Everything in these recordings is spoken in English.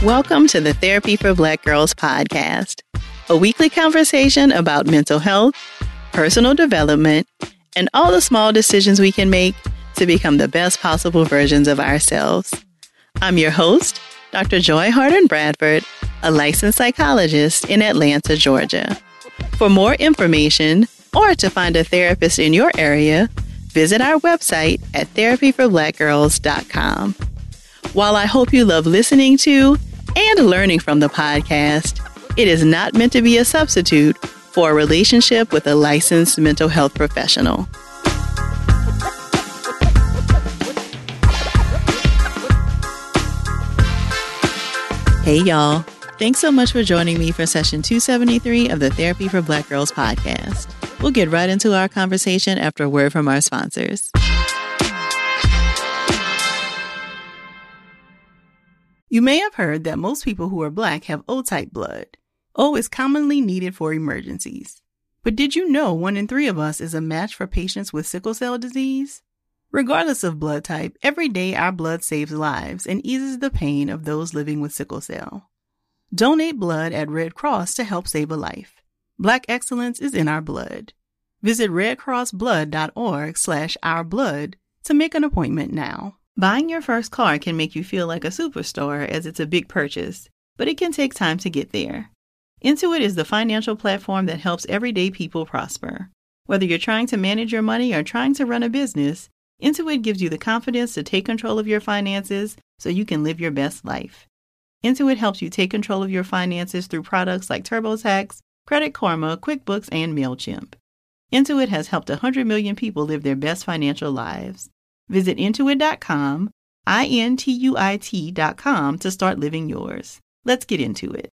Welcome to the Therapy for Black Girls podcast, a weekly conversation about mental health, personal development, and all the small decisions we can make to become the best possible versions of ourselves. I'm your host, Dr. Joy Harden Bradford, a licensed psychologist in Atlanta, Georgia. For more information or to find a therapist in your area, visit our website at therapyforblackgirls.com. While I hope you love listening to and learning from the podcast, it is not meant to be a substitute for a relationship with a licensed mental health professional. Hey, y'all. Thanks so much for joining me for session 273 of the Therapy for Black Girls podcast. We'll get right into our conversation after a word from our sponsors. You may have heard that most people who are Black have O-type blood. O is commonly needed for emergencies. But did you know 1 in 3 of us is a match for patients with sickle cell disease? Regardless of blood type, every day our blood saves lives and eases the pain of those living with sickle cell. Donate blood at Red Cross to help save a life. Black excellence is in our blood. Visit redcrossblood.org/ourblood to make an appointment now. Buying your first car can make you feel like a superstar as it's a big purchase, but it can take time to get there. Intuit is the financial platform that helps everyday people prosper. Whether you're trying to manage your money or trying to run a business, Intuit gives you the confidence to take control of your finances so you can live your best life. Intuit helps you take control of your finances through products like TurboTax, Credit Karma, QuickBooks, and MailChimp. Intuit has helped 100 million people live their best financial lives. Visit Intuit.com, INTUIT.com to start living yours. Let's get into it.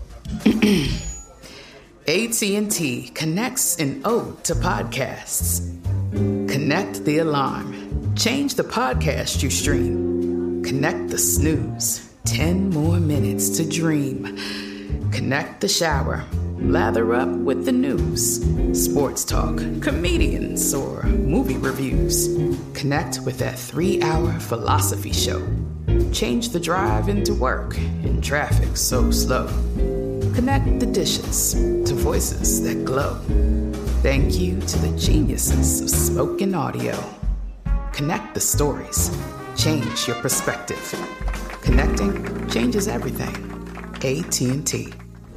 AT&T connects an ode to podcasts. Connect the alarm. Change the podcast you stream. Connect the snooze. 10 more minutes to dream. Connect the shower. Lather up with the news. Sports talk, comedians, or movie reviews. Connect with that 3-hour philosophy show. Change the drive into work in traffic so slow. Connect the dishes to voices that glow. Thank you to the geniuses of spoken audio. Connect the stories. Change your perspective. Connecting changes everything. AT&T.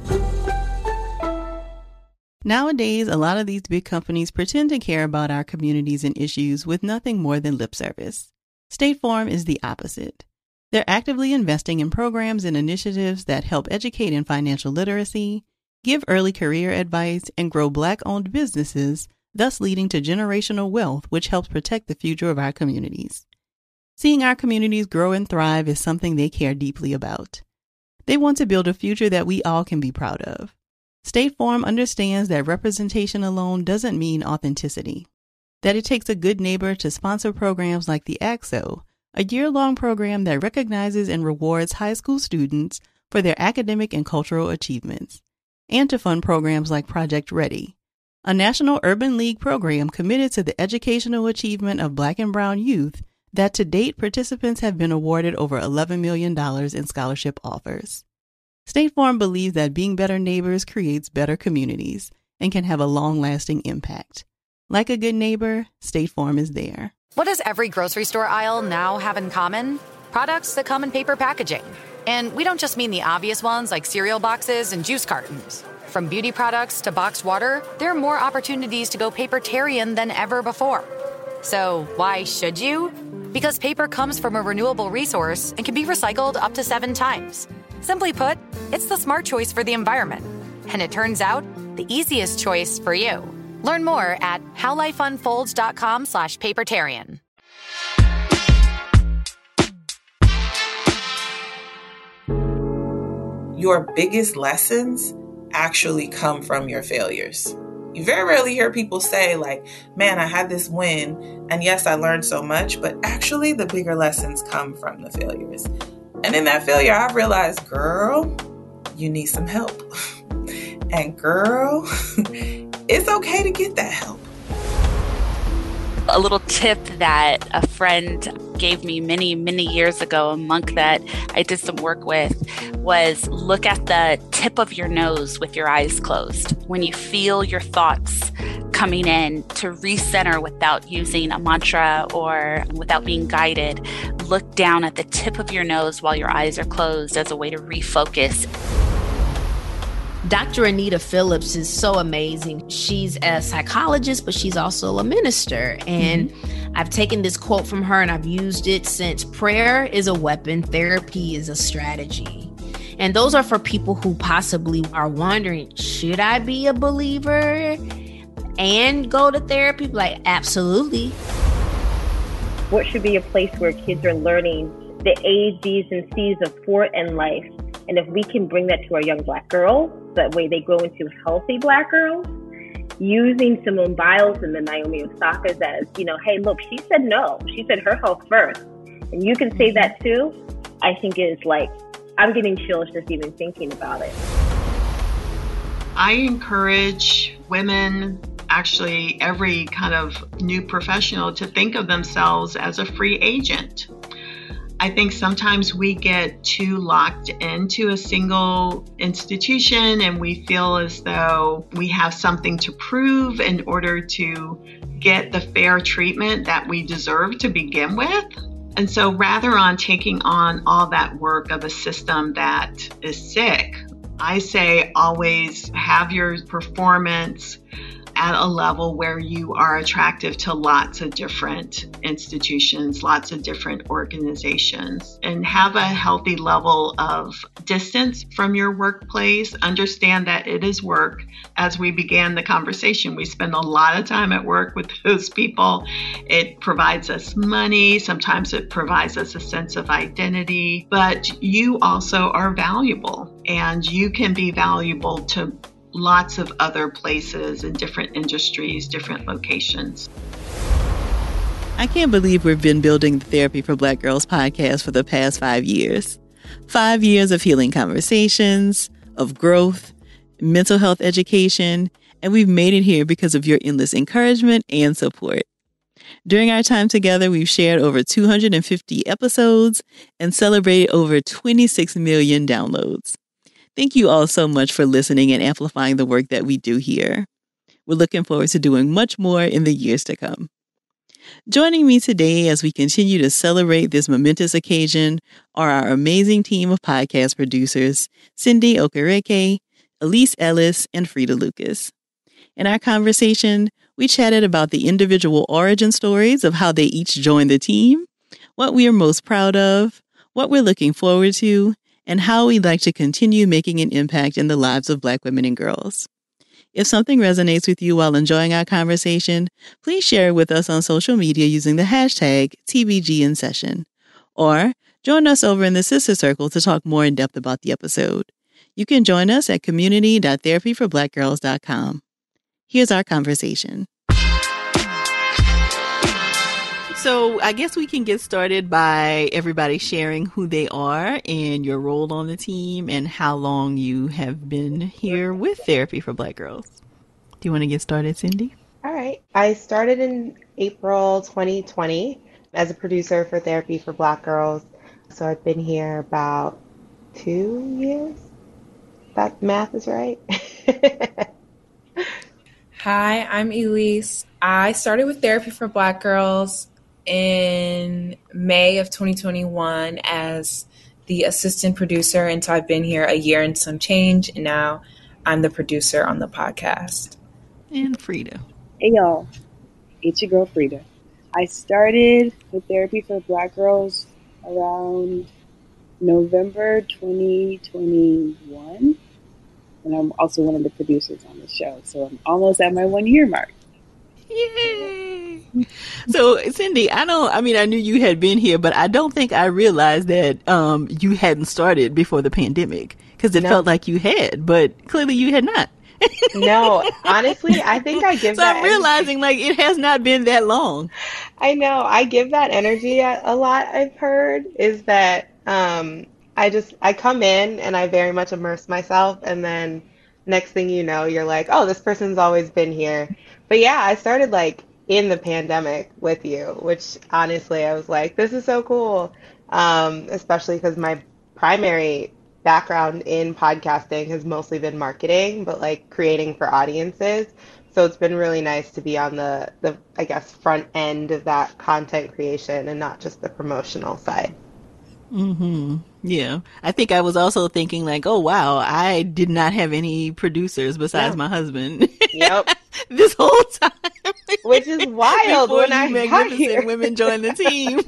Nowadays, a lot of these big companies pretend to care about our communities and issues with nothing more than lip service. State Farm is the opposite. They're actively investing in programs and initiatives that help educate in financial literacy, give early career advice, and grow Black-owned businesses, thus leading to generational wealth, which helps protect the future of our communities. Seeing our communities grow and thrive is something they care deeply about. They want to build a future that we all can be proud of. State Farm understands that representation alone doesn't mean authenticity, that it takes a good neighbor to sponsor programs like the ACT-SO, a year-long program that recognizes and rewards high school students for their academic and cultural achievements, and to fund programs like Project Ready, a National Urban League program committed to the educational achievement of Black and Brown youth that to date participants have been awarded over $11 million in scholarship offers. State Farm believes that being better neighbors creates better communities and can have a long-lasting impact. Like a good neighbor, State Farm is there. What does every grocery store aisle now have in common? Products that come in paper packaging. And we don't just mean the obvious ones like cereal boxes and juice cartons. From beauty products to boxed water, there are more opportunities to go papertarian than ever before. So why should you? Because paper comes from a renewable resource and can be recycled up to 7 times. Simply put, it's the smart choice for the environment. And it turns out, the easiest choice for you. Learn more at howlifeunfolds.com/papertarian. Your biggest lessons actually come from your failures. You very rarely hear people say like, man, I had this win, and yes, I learned so much, but actually the bigger lessons come from the failures. And in that failure, I realized, girl, you need some help. And girl, it's okay to get that help. A little tip that a friend gave me many, many years ago, a monk that I did some work with, was look at the tip of your nose with your eyes closed. When you feel your thoughts coming in, to recenter without using a mantra or without being guided, look down at the tip of your nose while your eyes are closed as a way to refocus. Dr. Anita Phillips is so amazing. She's a psychologist, but she's also a minister. And I've taken this quote from her and I've used it since. Prayer is a weapon, therapy is a strategy. And those are for people who possibly are wondering, should I be a believer and go to therapy? Like, absolutely. What should be a place where kids are learning the A's, B's, and C's of sport and life? And if we can bring that to our young Black girls, that way they grow into healthy Black girls, using Simone Biles and the Naomi Osakas as, hey, look, she said no. She said her health first. And you can say that too. I think it's like, I'm getting chills just even thinking about it. I encourage women, actually every kind of new professional, to think of themselves as a free agent. I think sometimes we get too locked into a single institution and we feel as though we have something to prove in order to get the fair treatment that we deserve to begin with. And so rather on taking on all that work of a system that is sick, I say always have your performance at a level where you are attractive to lots of different institutions, lots of different organizations, and have a healthy level of distance from your workplace. Understand that it is work. As we began the conversation, we spend a lot of time at work with those people. It provides us money. Sometimes it provides us a sense of identity, but you also are valuable, and you can be valuable to lots of other places in different industries, different locations. I can't believe we've been building the Therapy for Black Girls podcast for the past 5 years. 5 years of healing conversations, of growth, mental health education, and we've made it here because of your endless encouragement and support. During our time together, we've shared over 250 episodes and celebrated over 26 million downloads. Thank you all so much for listening and amplifying the work that we do here. We're looking forward to doing much more in the years to come. Joining me today as we continue to celebrate this momentous occasion are our amazing team of podcast producers, Cindy Okereke, Elise Ellis, and Frida Lucas. In our conversation, we chatted about the individual origin stories of how they each joined the team, what we are most proud of, what we're looking forward to, and how we'd like to continue making an impact in the lives of Black women and girls. If something resonates with you while enjoying our conversation, please share it with us on social media using the hashtag TBGInSession. Or join us over in the Sister Circle to talk more in depth about the episode. You can join us at community.therapyforblackgirls.com. Here's our conversation. So I guess we can get started by everybody sharing who they are and your role on the team and how long you have been here with Therapy for Black Girls. Do you want to get started, Cindy? All right. I started in April 2020 as a producer for Therapy for Black Girls. So I've been here about 2 years. That math is right. Hi, I'm Elise. I started with Therapy for Black Girls in May of 2021 as the assistant producer, and so I've been here a year and some change, and now I'm the producer on the podcast. And Frida. Hey y'all, it's your girl Frida. I started with Therapy for Black Girls around November 2021, and I'm also one of the producers on the show, so I'm almost at my 1 year mark. Yay! So, Cindy, I knew you had been here, but I don't think I realized that you hadn't started before the pandemic, because it felt like you had, but clearly you had not. No, honestly, I think I give that. So I'm realizing like it has not been that long. I know. I give that energy a lot. I've heard is that I come in and I very much immerse myself, and then next thing you know, you're like, oh, this person's always been here. But yeah, I started like in the pandemic with you, which honestly, I was like, this is so cool. Especially because my primary background in podcasting has mostly been marketing, but like creating for audiences. So it's been really nice to be on the I guess front end of that content creation and not just the promotional side. Mm-hmm. Yeah. I think I was also thinking like, oh wow, I did not have any producers besides Yeah. my husband Yep. this whole time Which is wild before when you I got magnificent here. women joined the team.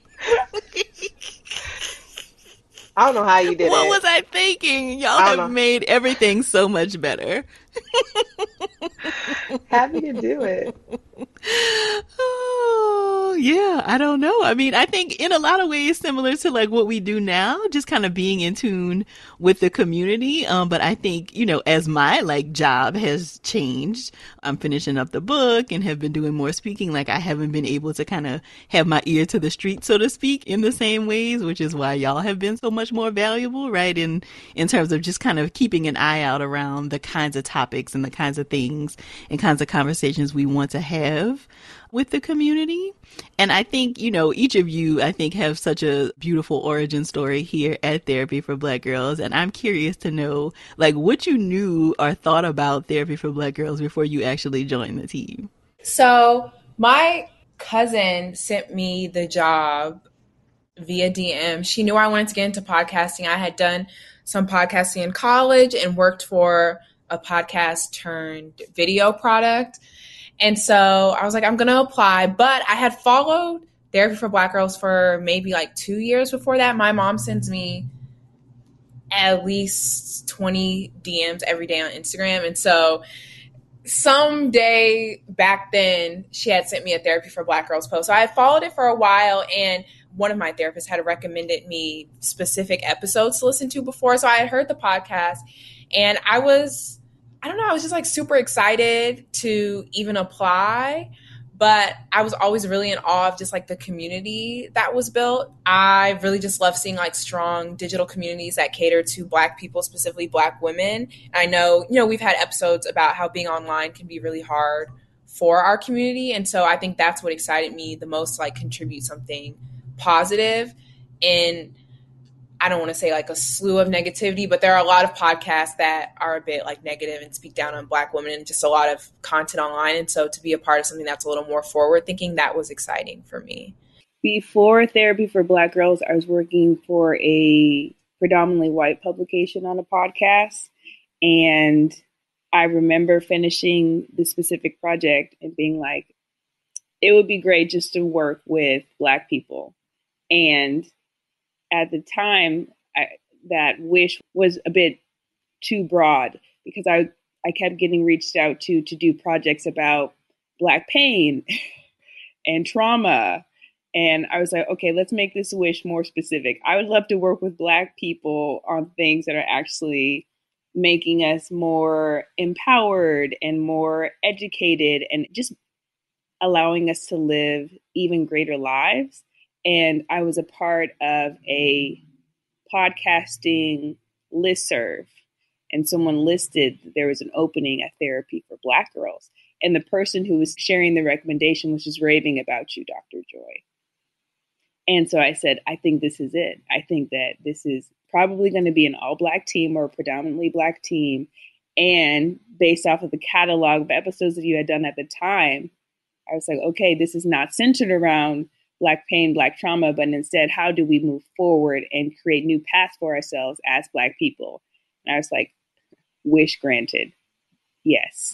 I don't know how you did What it. was I thinking? Y'all I don't have know. made everything so much better. Happy to do it. Oh, yeah, I don't know. I mean, I think in a lot of ways similar to like what we do now, just kind of being in tune with the community. But I think, you know, as my like job has changed, I'm finishing up the book and have been doing more speaking. Like I haven't been able to kind of have my ear to the street, so to speak, in the same ways, which is why y'all have been so much more valuable, right? In terms of just kind of keeping an eye out around the kinds of topics and the kinds of things and kinds of conversations we want to have with the community. And I think, you know, each of you, I think, have such a beautiful origin story here at Therapy for Black Girls. And I'm curious to know, like, what you knew or thought about Therapy for Black Girls before you actually joined the team. So my cousin sent me the job via DM. She knew I wanted to get into podcasting. I had done some podcasting in college and worked for a podcast turned video product. And so I was like, I'm going to apply. But I had followed Therapy for Black Girls for maybe like 2 years before that. My mom sends me at least 20 DMs every day on Instagram. And so someday back then, she had sent me a Therapy for Black Girls post. So I had followed it for a while, and one of my therapists had recommended me specific episodes to listen to before. So I had heard the podcast, and I was just like super excited to even apply. But I was always really in awe of just like the community that was built. I really just love seeing like strong digital communities that cater to Black people, specifically Black women. I know, we've had episodes about how being online can be really hard for our community. And so I think that's what excited me the most, like contribute something positive in, I don't want to say like a slew of negativity, but there are a lot of podcasts that are a bit like negative and speak down on Black women and just a lot of content online. And so to be a part of something that's a little more forward thinking, that was exciting for me. Before Therapy for Black Girls, I was working for a predominantly white publication on a podcast. And I remember finishing the specific project and being like, it would be great just to work with Black people. And at the time, that wish was a bit too broad because I kept getting reached out to do projects about Black pain and trauma. And I was like, okay, let's make this wish more specific. I would love to work with Black people on things that are actually making us more empowered and more educated and just allowing us to live even greater lives. And I was a part of a podcasting listserv, and someone listed that there was an opening at Therapy for Black Girls. And the person who was sharing the recommendation was just raving about you, Dr. Joy. And so I said, I think this is it. I think that this is probably going to be an all Black team or a predominantly Black team. And based off of the catalog of episodes that you had done at the time, I was like, okay, this is not centered around Black pain, Black trauma, but instead, how do we move forward and create new paths for ourselves as Black people? And I was like, wish granted. Yes.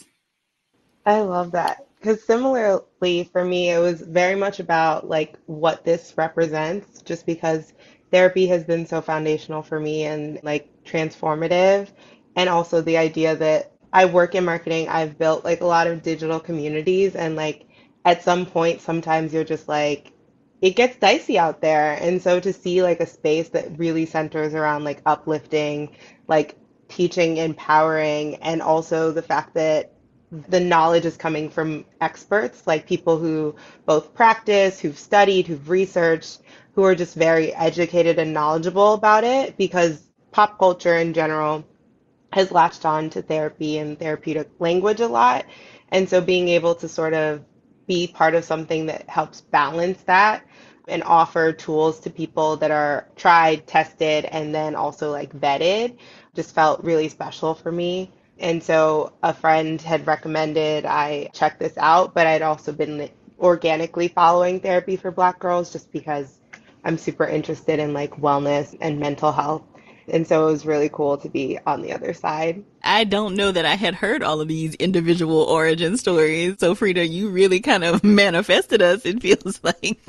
I love that. Because similarly for me, it was very much about like what this represents, just because therapy has been so foundational for me and like transformative. And also the idea that I work in marketing, I've built like a lot of digital communities, and like at some point, sometimes you're just like, it gets dicey out there. And so to see like a space that really centers around like uplifting, like teaching, empowering, and also the fact that the knowledge is coming from experts, like people who both practice, who've studied, who've researched, who are just very educated and knowledgeable about it, because pop culture in general has latched on to therapy and therapeutic language a lot. And so being able to sort of be part of something that helps balance that and offer tools to people that are tried, tested, and then also like vetted just felt really special for me. And so a friend had recommended I check this out, but I'd also been organically following Therapy for Black Girls just because I'm super interested in like wellness and mental health. And so it was really cool to be on the other side. I don't know that I had heard all of these individual origin stories. So Frida, you really kind of manifested us, it feels like.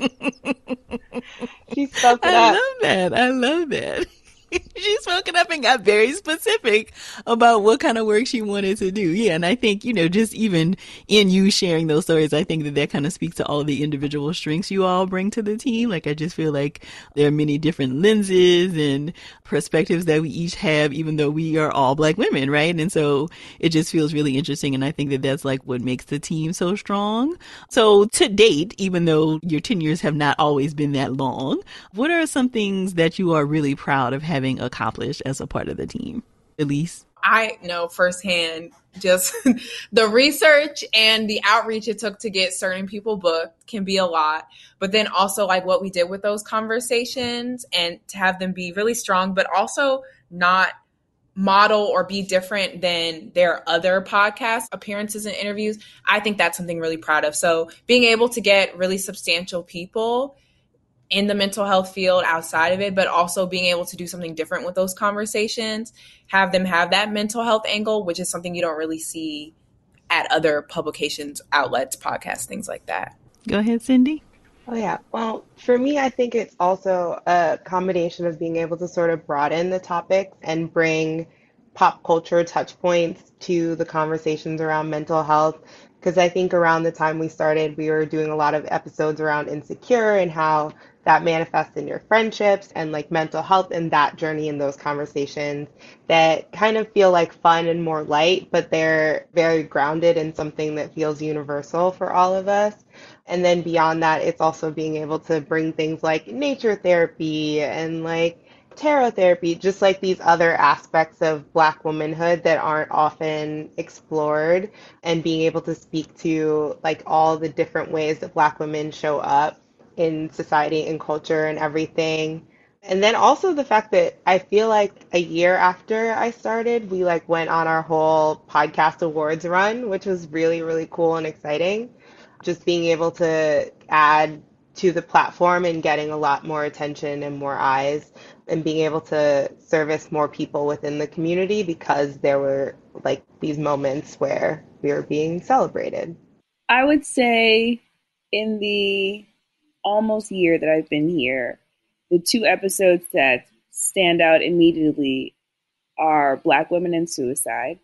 She spoke it I up. love that. I love that. She spoke it up and got very specific about what kind of work she wanted to do. Yeah, and I think, just even in you sharing those stories, I think that kind of speaks to all of the individual strengths you all bring to the team. Like, I just feel like there are many different lenses and perspectives that we each have, even though we are all Black women, right? And so it just feels really interesting. And I think that that's like what makes the team so strong. So to date, even though your tenures have not always been that long, what are some things that you are really proud of having accomplished as a part of the team? Elise? I know firsthand just the research and the outreach it took to get certain people booked can be a lot. But then also like what we did with those conversations and to have them be really strong, but also not model or be different than their other podcast appearances and interviews. I think that's something really proud of. So being able to get really substantial people in the mental health field outside of it, but also being able to do something different with those conversations, have them have that mental health angle, which is something you don't really see at other publications, outlets, podcasts, things like that. Go ahead, Cindy. Oh, yeah. Well, for me, I think it's also a combination of being able to sort of broaden the topics and bring pop culture touch points to the conversations around mental health. Because I think around the time we started, we were doing a lot of episodes around insecure and how that manifests in your friendships and like mental health and that journey in those conversations that kind of feel like fun and more light, but they're very grounded in something that feels universal for all of us. And then beyond that, it's also being able to bring things like nature therapy and like tarot therapy, just like these other aspects of Black womanhood that aren't often explored, and being able to speak to like all the different ways that Black women show up in society and culture and everything. And then also the fact that I feel like a year after I started, we like went on our whole podcast awards run, which was really, really cool and exciting. Just being able to add to the platform and getting a lot more attention and more eyes and being able to service more people within the community because there were like these moments where we were being celebrated. I would say in the almost year that I've been here, the two episodes that stand out immediately are Black Women and Suicide,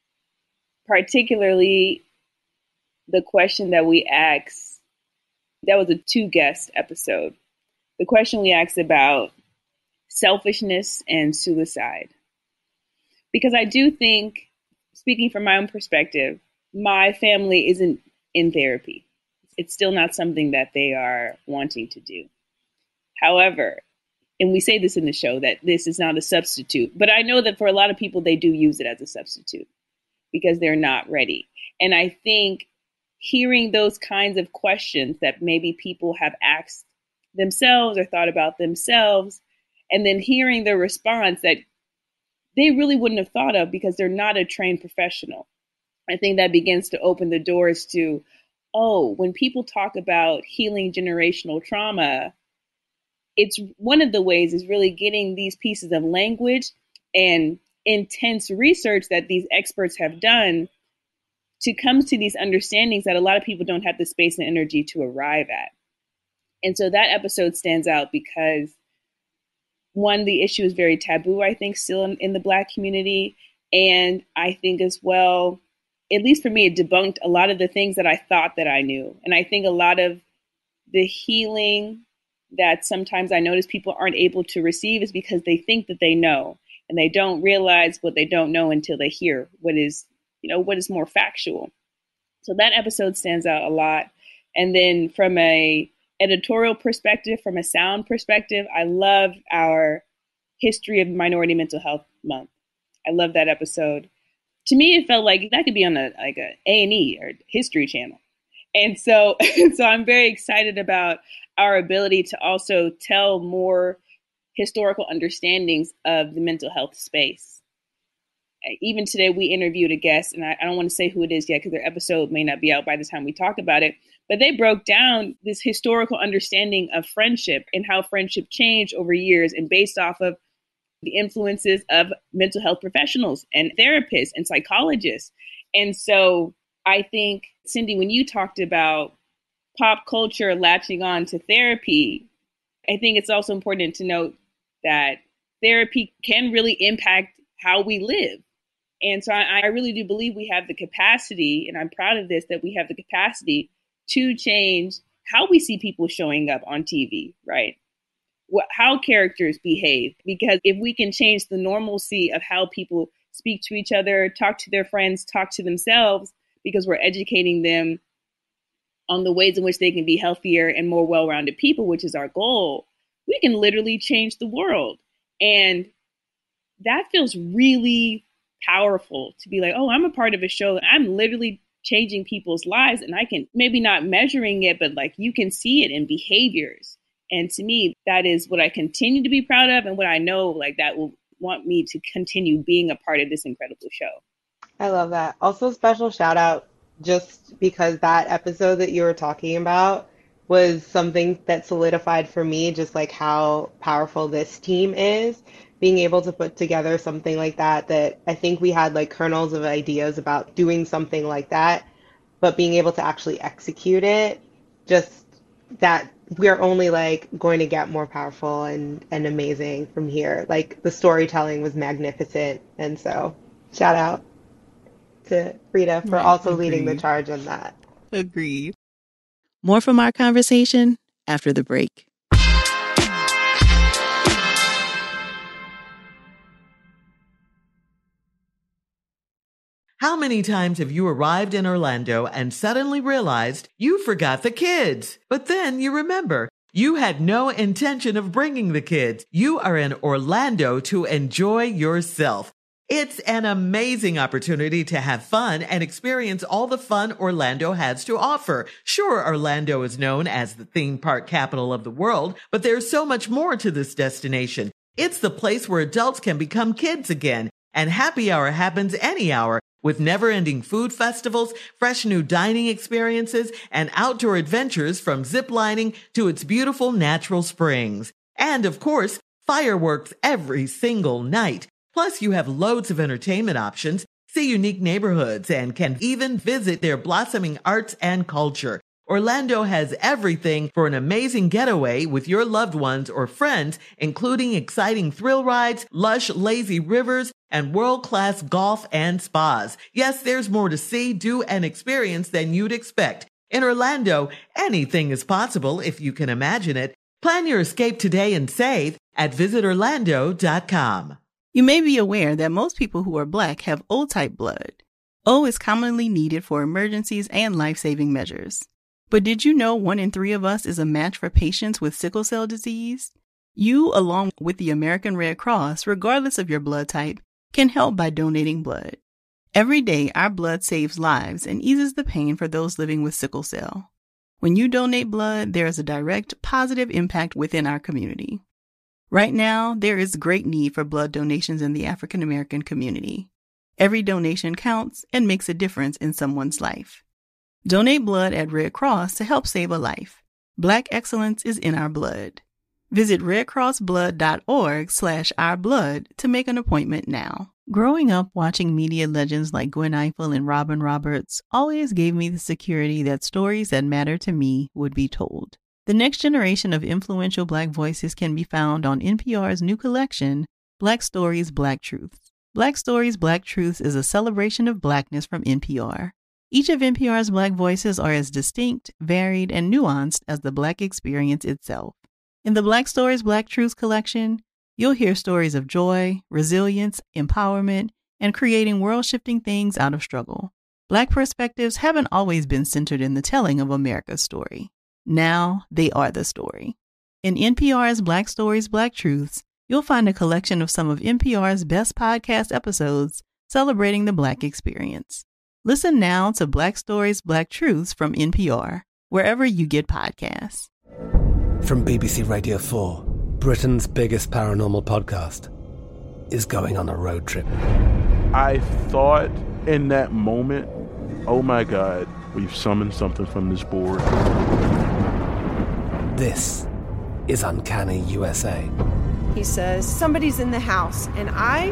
particularly the question that we asked. That was a 2-guest episode. The question we asked about selfishness and suicide. Because I do think, speaking from my own perspective, my family isn't in therapy. It's still not something that they are wanting to do. However, and we say this in the show, that this is not a substitute, but I know that for a lot of people, they do use it as a substitute because they're not ready. And I think hearing those kinds of questions that maybe people have asked themselves or thought about themselves, and then hearing the response that they really wouldn't have thought of because they're not a trained professional. I think that begins to open the doors to, oh, when people talk about healing generational trauma, it's one of the ways is really getting these pieces of language and intense research that these experts have done to come to these understandings that a lot of people don't have the space and energy to arrive at. And so that episode stands out because, one, the issue is very taboo, I think, still in the Black community. And I think as well, at least for me, it debunked a lot of the things that I thought that I knew. And I think a lot of the healing that sometimes I notice people aren't able to receive is because they think that they know, and they don't realize what they don't know until they hear what is more factual. So that episode stands out a lot. And then from a editorial perspective, from a sound perspective, I love our History of Minority Mental Health Month. I love that episode. To me, it felt like that could be on a A&E or History Channel. And so I'm very excited about our ability to also tell more historical understandings of the mental health space. Even today, we interviewed a guest, and I don't want to say who it is yet because their episode may not be out by the time we talk about it, but they broke down this historical understanding of friendship and how friendship changed over years and based off of the influences of mental health professionals and therapists and psychologists. And so I think, Cindy, when you talked about pop culture latching on to therapy, I think it's also important to note that therapy can really impact how we live. And so I really do believe we have the capacity, and I'm proud of this, that we have the capacity to change how we see people showing up on TV, right? How characters behave. Because if we can change the normalcy of how people speak to each other, talk to their friends, talk to themselves, because we're educating them on the ways in which they can be healthier and more well-rounded people, which is our goal, we can literally change the world. And that feels really powerful to be like, oh, I'm a part of a show that I'm literally changing people's lives, and I can maybe not measuring it, but like you can see it in behaviors. And to me, that is what I continue to be proud of, and what I know like that will want me to continue being a part of this incredible show. I love that. Also, special shout out, just because that episode that you were talking about was something that solidified for me just like how powerful this team is. Being able to put together something like that I think we had like kernels of ideas about doing something like that, but being able to actually execute it, just that we're only like going to get more powerful and amazing from here. Like the storytelling was magnificent. And so shout out to Frida for also leading the charge on that. Agreed. More from our conversation after the break. How many times have you arrived in Orlando and suddenly realized you forgot the kids? But then you remember, you had no intention of bringing the kids. You are in Orlando to enjoy yourself. It's an amazing opportunity to have fun and experience all the fun Orlando has to offer. Sure, Orlando is known as the theme park capital of the world, but there's so much more to this destination. It's the place where adults can become kids again, and happy hour happens any hour, with never-ending food festivals, fresh new dining experiences, and outdoor adventures from ziplining to its beautiful natural springs. And, of course, fireworks every single night. Plus, you have loads of entertainment options, see unique neighborhoods, and can even visit their blossoming arts and culture. Orlando has everything for an amazing getaway with your loved ones or friends, including exciting thrill rides, lush, lazy rivers, and world-class golf and spas. Yes, there's more to see, do, and experience than you'd expect. In Orlando, anything is possible if you can imagine it. Plan your escape today and save at visitorlando.com. You may be aware that most people who are Black have O-type blood. O is commonly needed for emergencies and life-saving measures. But did you know 1 in 3 of us is a match for patients with sickle cell disease? You, along with the American Red Cross, regardless of your blood type, can help by donating blood. Every day, our blood saves lives and eases the pain for those living with sickle cell. When you donate blood, there is a direct positive impact within our community. Right now, there is great need for blood donations in the African American community. Every donation counts and makes a difference in someone's life. Donate blood at Red Cross to help save a life. Black excellence is in our blood. Visit redcrossblood.org/ourblood to make an appointment now. Growing up watching media legends like Gwen Ifill and Robin Roberts always gave me the security that stories that matter to me would be told. The next generation of influential Black voices can be found on NPR's new collection, Black Stories, Black Truths. Black Stories, Black Truths is a celebration of Blackness from NPR. Each of NPR's Black voices are as distinct, varied, and nuanced as the Black experience itself. In the Black Stories, Black Truths collection, you'll hear stories of joy, resilience, empowerment, and creating world-shifting things out of struggle. Black perspectives haven't always been centered in the telling of America's story. Now they are the story. In NPR's Black Stories, Black Truths, you'll find a collection of some of NPR's best podcast episodes celebrating the Black experience. Listen now to Black Stories, Black Truths from NPR, wherever you get podcasts. From BBC Radio 4, Britain's biggest paranormal podcast is going on a road trip. I thought in that moment, oh my God, we've summoned something from this board. This is Uncanny USA. He says, somebody's in the house, and I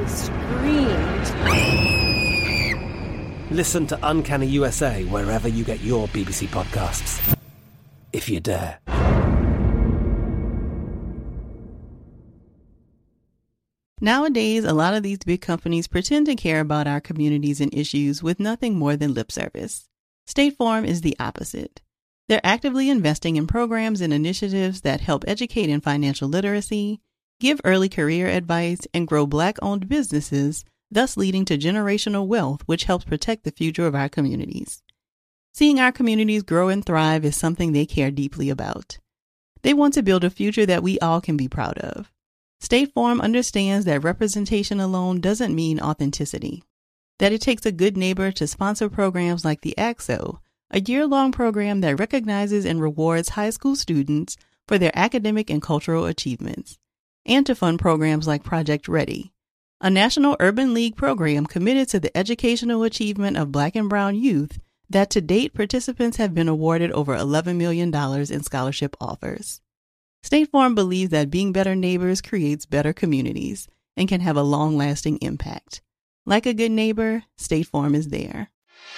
screamed. Listen to Uncanny USA wherever you get your BBC podcasts, if you dare. Nowadays, a lot of these big companies pretend to care about our communities and issues with nothing more than lip service. State Farm is the opposite. They're actively investing in programs and initiatives that help educate in financial literacy, give early career advice, and grow Black-owned businesses, thus leading to generational wealth, which helps protect the future of our communities. Seeing our communities grow and thrive is something they care deeply about. They want to build a future that we all can be proud of. State Farm understands that representation alone doesn't mean authenticity, that it takes a good neighbor to sponsor programs like the ACT-SO, a year-long program that recognizes and rewards high school students for their academic and cultural achievements, and to fund programs like Project Ready, a national urban league program committed to the educational achievement of Black and Brown youth that to date participants have been awarded over $11 million in scholarship offers. State Farm believes that being better neighbors creates better communities and can have a long-lasting impact. Like a good neighbor, State Farm is there.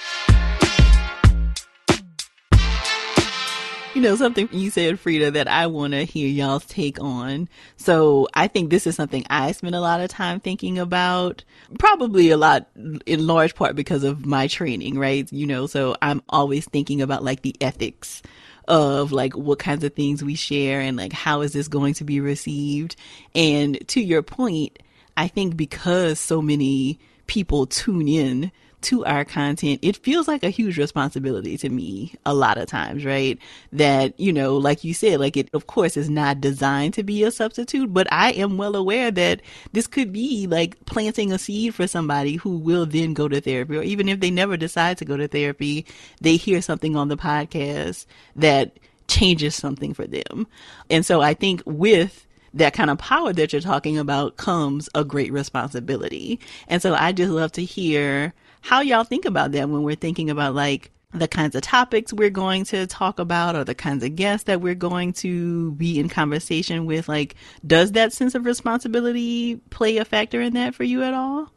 You know, something you said, Frida, that I want to hear y'all's take on. So I think this is something I spend a lot of time thinking about, probably a lot in large part because of my training, right? You know, so I'm always thinking about like the ethics of like what kinds of things we share and like how is this going to be received. And to your point, I think because so many people tune in to our content, it feels like a huge responsibility to me a lot of times, right? That, you know, like you said, like it, of course, is not designed to be a substitute, but I am well aware that this could be like planting a seed for somebody who will then go to therapy, or even if they never decide to go to therapy, they hear something on the podcast that changes something for them. And so I think with that kind of power that you're talking about comes a great responsibility. And so I just love to hear how y'all think about that when we're thinking about like the kinds of topics we're going to talk about or the kinds of guests that we're going to be in conversation with. Like, does that sense of responsibility play a factor in that for you at all?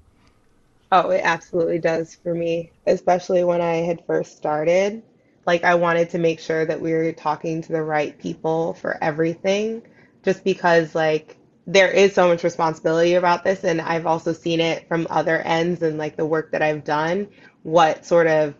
Oh, it absolutely does for me, especially when I had first started. Like, I wanted to make sure that we were talking to the right people for everything, just because like there is so much responsibility about this. And I've also seen it from other ends and like the work that I've done, what sort of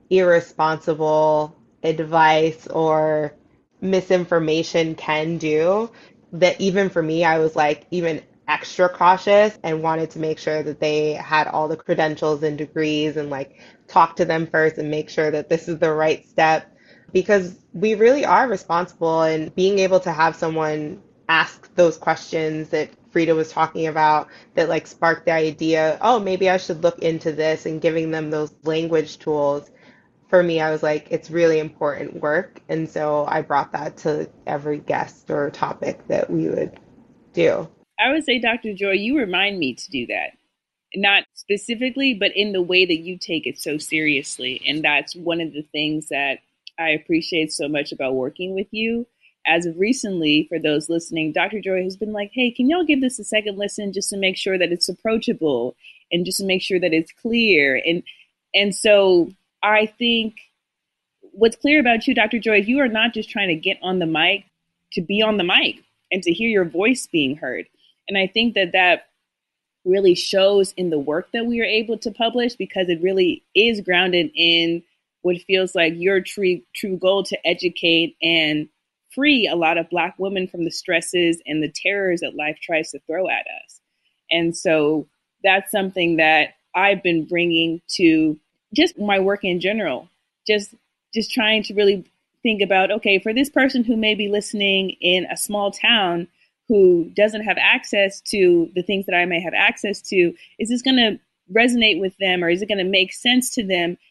irresponsible advice or misinformation can do, that even for me, I was like even extra cautious and wanted to make sure that they had all the credentials and degrees and like talk to them first and make sure that this is the right step, because we really are responsible. And being able to have someone ask those questions that Frida was talking about that like sparked the idea, oh, maybe I should look into this, and giving them those language tools. For me, I was like, it's really important work. And so I brought that to every guest or topic that we would do. I would say, Dr. Joy, you remind me to do that. Not specifically, but in the way that you take it so seriously. And that's one of the things that I appreciate so much about working with you. As of recently, for those listening, Dr. Joy has been like, hey, can y'all give this a second listen just to make sure that it's approachable and just to make sure that it's clear. And so I think what's clear about you, Dr. Joy, you are not just trying to get on the mic to be on the mic and to hear your voice being heard. And I think that that really shows in the work that we are able to publish, because it really is grounded in what feels like your true goal to educate and free a lot of Black women from the stresses and the terrors that life tries to throw at us. And so that's something that I've been bringing to just my work in general, just trying to really think about, okay, for this person who may be listening in a small town who doesn't have access to the things that I may have access to, is this going to resonate with them, or is it going to make sense to them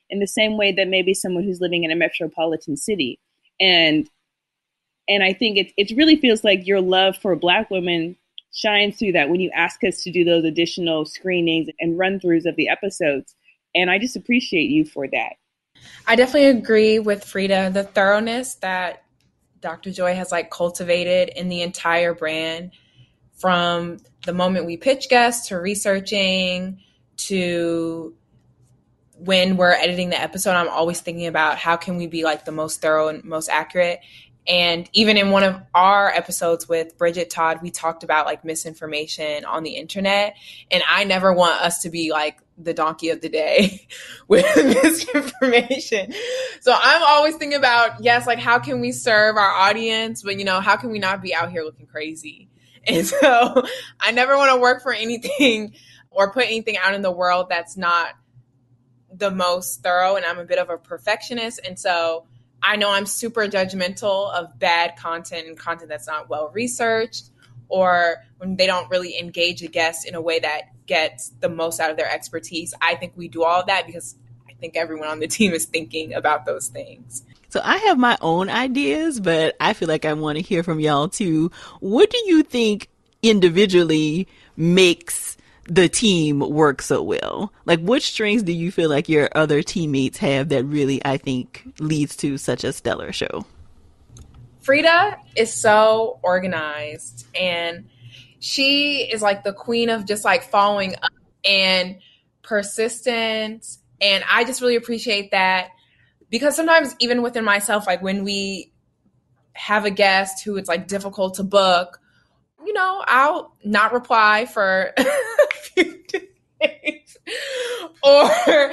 in the same way that maybe someone who's living in a metropolitan city. And I think it really feels like your love for Black women shines through that when you ask us to do those additional screenings and run-throughs of the episodes. And I just appreciate you for that. I definitely agree with Frida. The thoroughness that Dr. Joy has like cultivated in the entire brand, from the moment we pitch guests to researching to when we're editing the episode, I'm always thinking about how can we be like the most thorough and most accurate. And even in one of our episodes with Bridget Todd, we talked about like misinformation on the internet. And I never want us to be like the donkey of the day with misinformation. So I'm always thinking about, yes, like how can we serve our audience, but how can we not be out here looking crazy? And so I never want to work for anything or put anything out in the world that's not the most thorough. And I'm a bit of a perfectionist. And so I know I'm super judgmental of bad content and content that's not well researched, or when they don't really engage a guest in a way that gets the most out of their expertise. I think we do all of that because I think everyone on the team is thinking about those things. So I have my own ideas, but I feel like I want to hear from y'all too. What do you think individually makes the team work so well? Like, which strengths do you feel like your other teammates have that really, I think, leads to such a stellar show? Frida is so organized, and she is like the queen of just like following up and persistence. And I just really appreciate that, because sometimes even within myself, like when we have a guest who it's like difficult to book, I'll not reply for a few days. Or,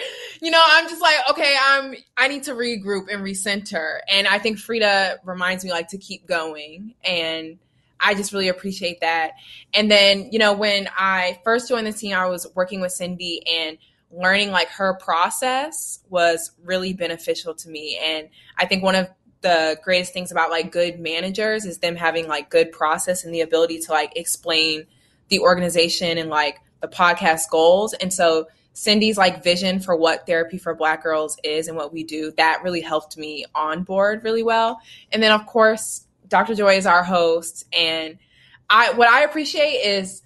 I'm just like, okay, I need to regroup and recenter. And I think Frida reminds me like to keep going. And I just really appreciate that. And then, when I first joined the team, I was working with Cindy, and learning like her process was really beneficial to me. And I think one of the greatest things about like good managers is them having like good process and the ability to like explain the organization and like the podcast goals. And so Cindy's like vision for what Therapy for Black Girls is and what we do, that really helped me on board really well. And then of course, Dr. Joy is our host. And what I appreciate is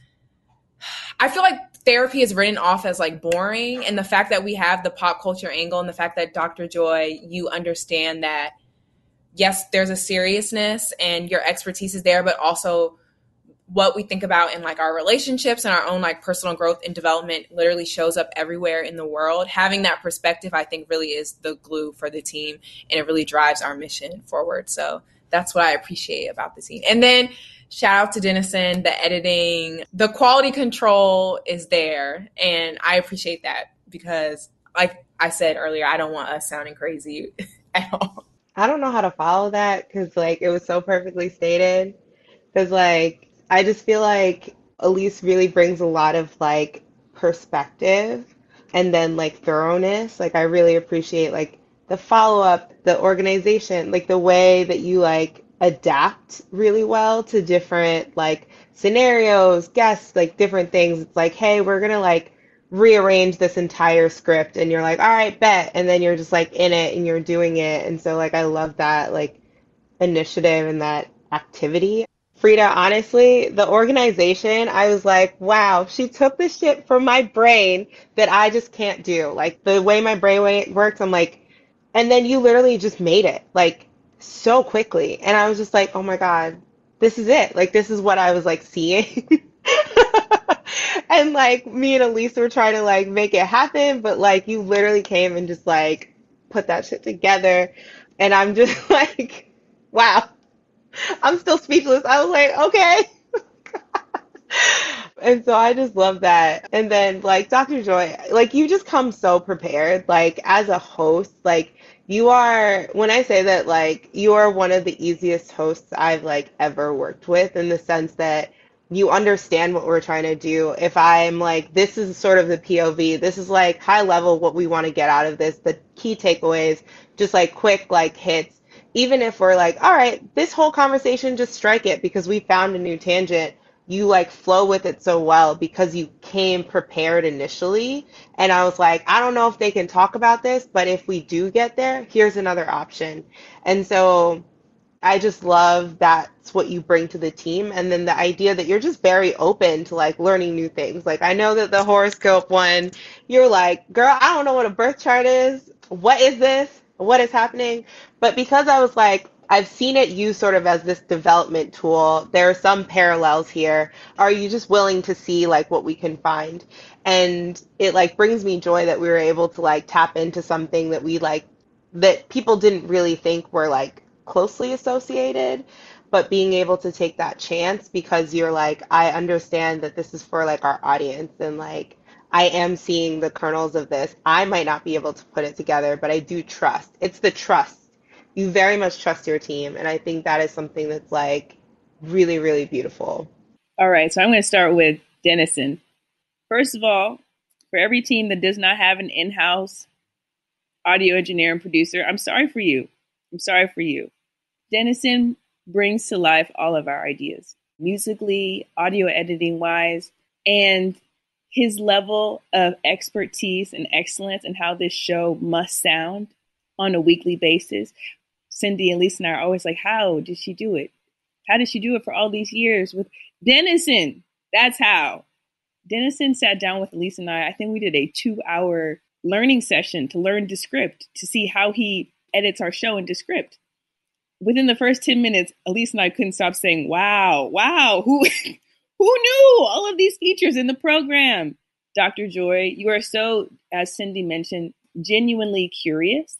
I feel like therapy is written off as like boring. And the fact that we have the pop culture angle, and the fact that Dr. Joy, you understand that yes, there's a seriousness and your expertise is there, but also what we think about in like our relationships and our own like personal growth and development literally shows up everywhere in the world. Having that perspective, I think, really is the glue for the team, and it really drives our mission forward. So that's what I appreciate about the team. And then shout out to Dennison, the editing, the quality control is there. And I appreciate that because like I said earlier, I don't want us sounding crazy at all. I don't know how to follow that because like it was so perfectly stated. Because like I just feel like Elise really brings a lot of like perspective and then like thoroughness. Like I really appreciate like the follow-up, the organization, like the way that you like adapt really well to different like scenarios, guests, like different things. It's like, hey, we're gonna like rearrange this entire script, and you're like, all right, bet, and then you're just like in it and you're doing it. And so like I love that like initiative and that activity. Frida, honestly, the organization, I was like, wow, she took the shit from my brain that I just can't do. Like the way my brain works, I'm like, and then you literally just made it like so quickly. And I was just like, oh my God, this is it. Like, this is what I was like seeing. And like me and Elise were trying to like make it happen, but like you literally came and just like put that shit together. And I'm just like, wow, I'm still speechless. I was like, okay. And so I just love that. And then like Dr. Joy, like you just come so prepared, like as a host, like you are, when I say that, like you are one of the easiest hosts I've like ever worked with, in the sense that you understand what we're trying to do. If I'm like, this is sort of the POV, this is like high level what we want to get out of this, the key takeaways, just like quick like hits. Even if we're like, all right, this whole conversation, just strike it because we found a new tangent, you like flow with it so well because you came prepared initially. And I was like, I don't know if they can talk about this, but if we do get there, here's another option. And so I just love that's what you bring to the team. And then the idea that you're just very open to like learning new things. Like I know that the horoscope one, you're like, girl, I don't know what a birth chart is. What is this? What is happening? But because I was like, I've seen it used sort of as this development tool. There are some parallels here. Are you just willing to see like what we can find? And it like brings me joy that we were able to like tap into something that we like, that people didn't really think were like closely associated, but being able to take that chance because you're like, I understand that this is for like our audience and like, I am seeing the kernels of this. I might not be able to put it together, but I do trust. It's the trust. You very much trust your team. And I think that is something that's like really, really beautiful. All right. So I'm going to start with Dennison. First of all, for every team that does not have an in-house audio engineer and producer, I'm sorry for you. I'm sorry for you. Dennison brings to life all of our ideas, musically, audio editing wise, and his level of expertise and excellence in how this show must sound on a weekly basis. Cindy and Lisa and I are always like, how did she do it? How did she do it for all these years with Dennison? That's how. Dennison sat down with Lisa and I think we did a 2-hour learning session to learn Descript, to see how he edits our show in Descript. Within the first 10 minutes, Elise and I couldn't stop saying, wow, who knew all of these features in the program? Dr. Joy, you are so, as Cindy mentioned, genuinely curious.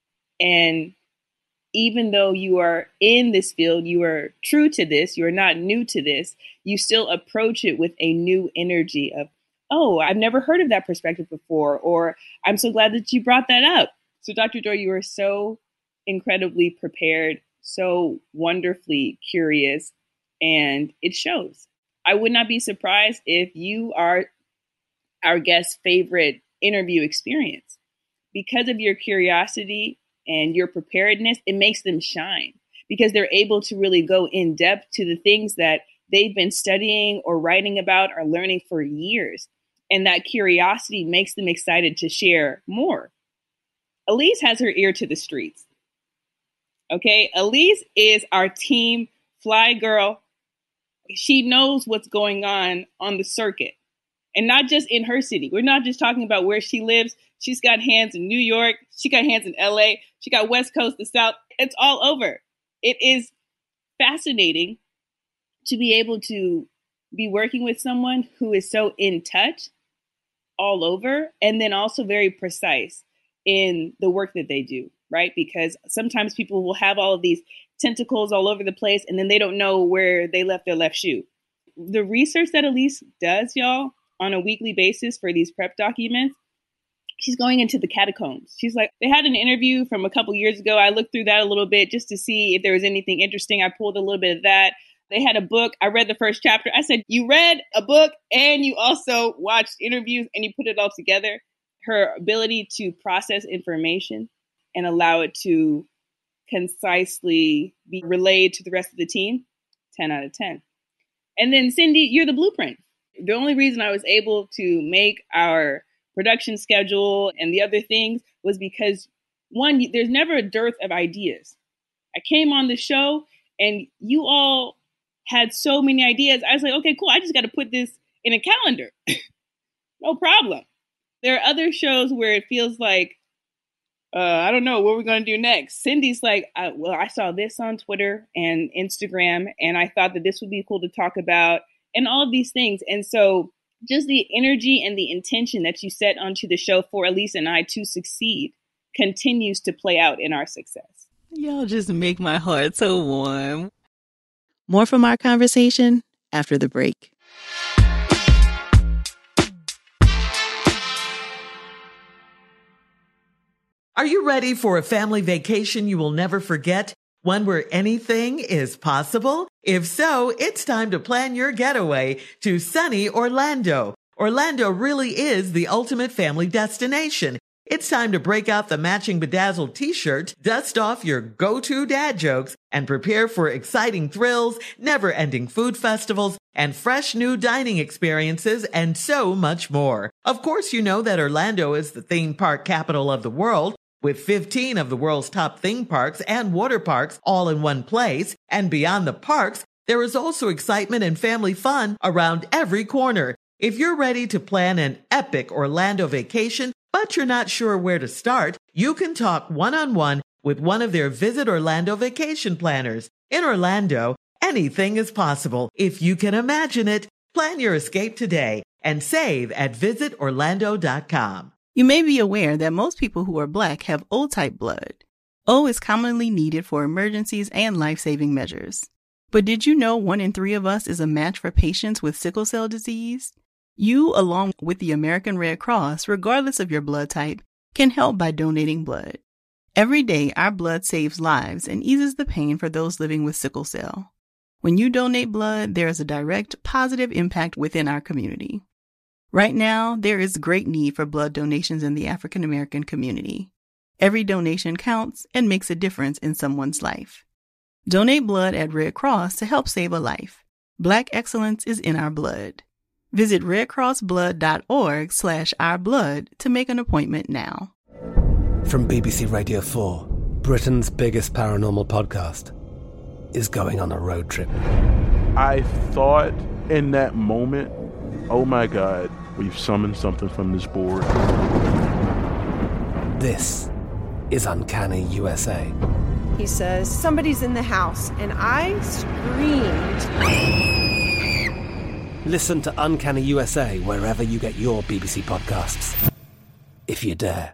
And even though you are in this field, you are true to this, you are not new to this, you still approach it with a new energy of, oh, I've never heard of that perspective before, or I'm so glad that you brought that up. So Dr. Joy, you are so incredibly prepared, so wonderfully curious, and it shows. I would not be surprised if you are our guest's favorite interview experience. Because of your curiosity and your preparedness, it makes them shine because they're able to really go in depth to the things that they've been studying or writing about or learning for years. And that curiosity makes them excited to share more. Elise has her ear to the streets. Okay, Elise is our team fly girl. She knows what's going on the circuit, and not just in her city. We're not just talking about where she lives. She's got hands in New York. She got hands in LA. She got West Coast to South. It's all over. It is fascinating to be able to be working with someone who is so in touch all over, and then also very precise in the work that they do, right? Because sometimes people will have all of these tentacles all over the place, and then they don't know where they left their left shoe. The research that Elise does, y'all, on a weekly basis for these prep documents, she's going into the catacombs. She's like, they had an interview from a couple years ago. I looked through that a little bit just to see if there was anything interesting. I pulled a little bit of that. They had a book. I read the first chapter. I said, you read a book and you also watched interviews and you put it all together. Her ability to process information and allow it to concisely be relayed to the rest of the team, 10 out of 10. And then Cindy, you're the blueprint. The only reason I was able to make our production schedule and the other things was because, one, there's never a dearth of ideas. I came on the show and you all had so many ideas. I was like, okay, cool. I just got to put this in a calendar. No problem. There are other shows where it feels like, I don't know what we're going to do next. Cindy's like, I saw this on Twitter and Instagram, and I thought that this would be cool to talk about, and all of these things. And so just the energy and the intention that you set onto the show for Elise and I to succeed continues to play out in our success. Y'all just make my heart so warm. More from our conversation after the break. Are you ready for a family vacation you will never forget? One where anything is possible? If so, it's time to plan your getaway to sunny Orlando. Orlando really is the ultimate family destination. It's time to break out the matching bedazzled t-shirt, dust off your go-to dad jokes, and prepare for exciting thrills, never-ending food festivals, and fresh new dining experiences, and so much more. Of course, you know that Orlando is the theme park capital of the world, with 15 of the world's top theme parks and water parks all in one place. And beyond the parks, there is also excitement and family fun around every corner. If you're ready to plan an epic Orlando vacation, but you're not sure where to start, you can talk one-on-one with one of their Visit Orlando vacation planners. In Orlando, anything is possible. If you can imagine it, plan your escape today and save at visitorlando.com. You may be aware that most people who are Black have O-type blood. O is commonly needed for emergencies and life-saving measures. But did you know 1 in 3 of us is a match for patients with sickle cell disease? You, along with the American Red Cross, regardless of your blood type, can help by donating blood. Every day, our blood saves lives and eases the pain for those living with sickle cell. When you donate blood, there is a direct, positive impact within our community. Right now, there is great need for blood donations in the African American community. Every donation counts and makes a difference in someone's life. Donate blood at Red Cross to help save a life. Black excellence is in our blood. Visit redcrossblood.org/ourblood to make an appointment now. From BBC Radio 4, Britain's biggest paranormal podcast is going on a road trip. I thought in that moment, oh my God, we've summoned something from this board. This is Uncanny USA. He says, somebody's in the house, and I screamed. Listen to Uncanny USA wherever you get your BBC podcasts, if you dare.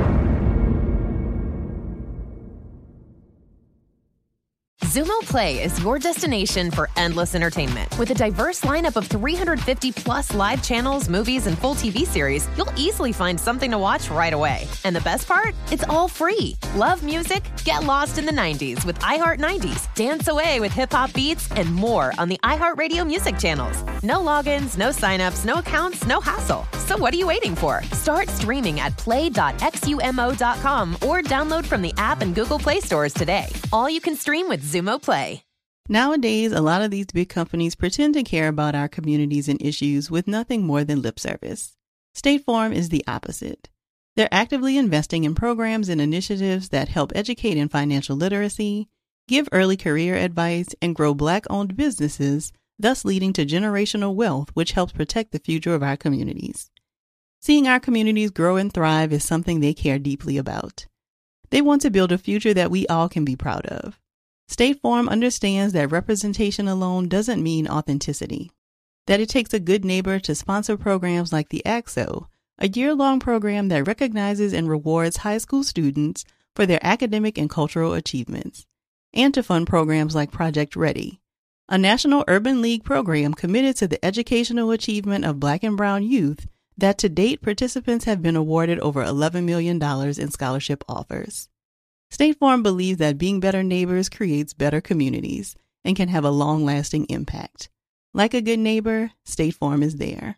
Xumo Play is your destination for endless entertainment. With a diverse lineup of 350-plus live channels, movies, and full TV series, you'll easily find something to watch right away. And the best part? It's all free. Love music? Get lost in the 90s with iHeart 90s, dance away with hip-hop beats, and more on the iHeartRadio music channels. No logins, no signups, no accounts, no hassle. So what are you waiting for? Start streaming at play.xumo.com or download from the app and Google Play stores today. All you can stream with Xumo Play. Nowadays, a lot of these big companies pretend to care about our communities and issues with nothing more than lip service. State Farm is the opposite. They're actively investing in programs and initiatives that help educate in financial literacy, give early career advice, and grow Black-owned businesses, thus leading to generational wealth, which helps protect the future of our communities. Seeing our communities grow and thrive is something they care deeply about. They want to build a future that we all can be proud of. State Farm understands that representation alone doesn't mean authenticity, that it takes a good neighbor to sponsor programs like the AXO, a year-long program that recognizes and rewards high school students for their academic and cultural achievements, and to fund programs like Project Ready, a National Urban League program committed to the educational achievement of Black and Brown youth that to date participants have been awarded over $11 million in scholarship offers. State Farm believes that being better neighbors creates better communities and can have a long-lasting impact. Like a good neighbor, State Farm is there.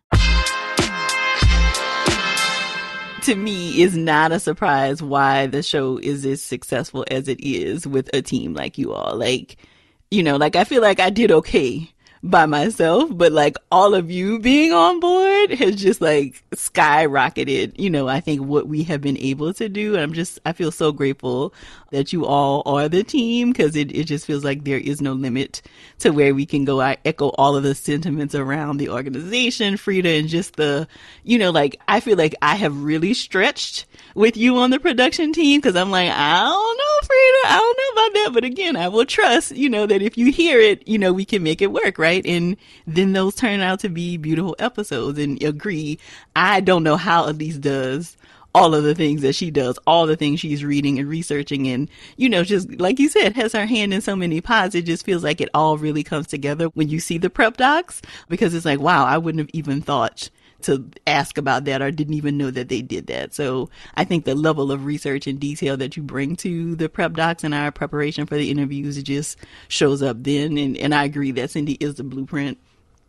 To me, it's not a surprise why the show is as successful as it is with a team like you all. I feel like I did okay by myself, but all of you being on board has just skyrocketed, I think what we have been able to do. And I feel so grateful that you all are the team, because it just feels like there is no limit to where we can go. I echo all of the sentiments around the organization, Frida, and just I feel like I have really stretched with you on the production team, because I'm like, I don't know, Frida, I don't know about that. But again, I will trust, that if you hear it, we can make it work, right? And then those turn out to be beautiful episodes. And agree, I don't know how Elise does all of the things that she does, all the things she's reading and researching, and, just like you said, has her hand in so many pots. It just feels like it all really comes together when you see the prep docs, because it's like, wow, I wouldn't have even thought to ask about that, or didn't even know that they did that. So I think the level of research and detail that you bring to the prep docs and our preparation for the interviews, it just shows up then. And I agree that Cindy is the blueprint